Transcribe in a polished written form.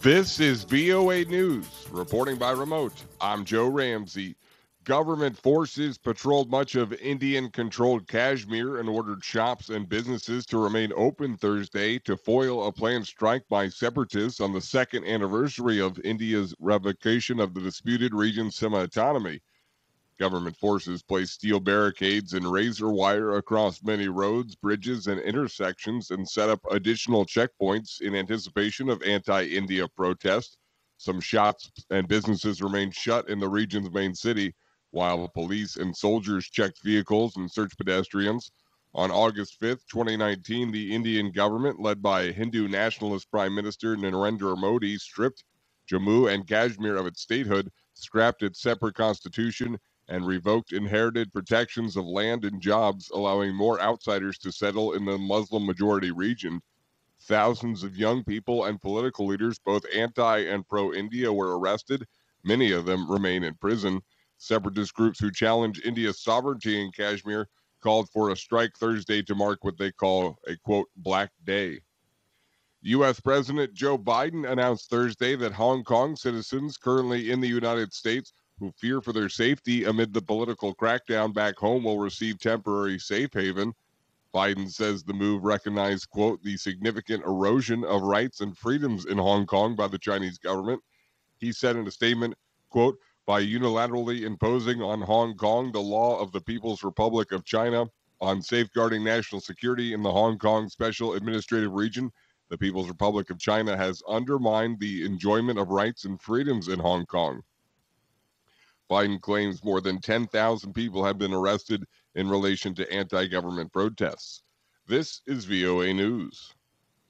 This is VOA News, reporting by remote. I'm Joe Ramsey. Government forces patrolled much of Indian controlled Kashmir and ordered shops and businesses to remain open Thursday to foil a planned strike by separatists on the second anniversary of India's revocation of the disputed region's semi autonomy. Government forces placed steel barricades and razor wire across many roads, bridges, and intersections and set up additional checkpoints in anticipation of anti India protests. Some shops and businesses remained shut in the region's main city, while police and soldiers checked vehicles and searched pedestrians. On August 5th, 2019, the Indian government, led by Hindu nationalist Prime Minister Narendra Modi, stripped Jammu and Kashmir of its statehood, scrapped its separate constitution, and revoked inherited protections of land and jobs, allowing more outsiders to settle in the Muslim majority region. Thousands of young people and political leaders, both anti and pro India, were arrested. Many of them remain in prison. Separatist groups who challenge India's sovereignty in Kashmir called for a strike Thursday to mark what they call a, quote, Black Day. U.S. President Joe Biden announced Thursday that Hong Kong citizens currently in the United States who fear for their safety amid the political crackdown back home will receive temporary safe haven. Biden says the move recognized, quote, the significant erosion of rights and freedoms in Hong Kong by the Chinese government. He said in a statement, quote, by unilaterally imposing on Hong Kong the law of the People's Republic of China on safeguarding national security in the Hong Kong Special Administrative Region, the People's Republic of China has undermined the enjoyment of rights and freedoms in Hong Kong. Biden claims more than 10,000 people have been arrested in relation to anti-government protests. This is VOA News.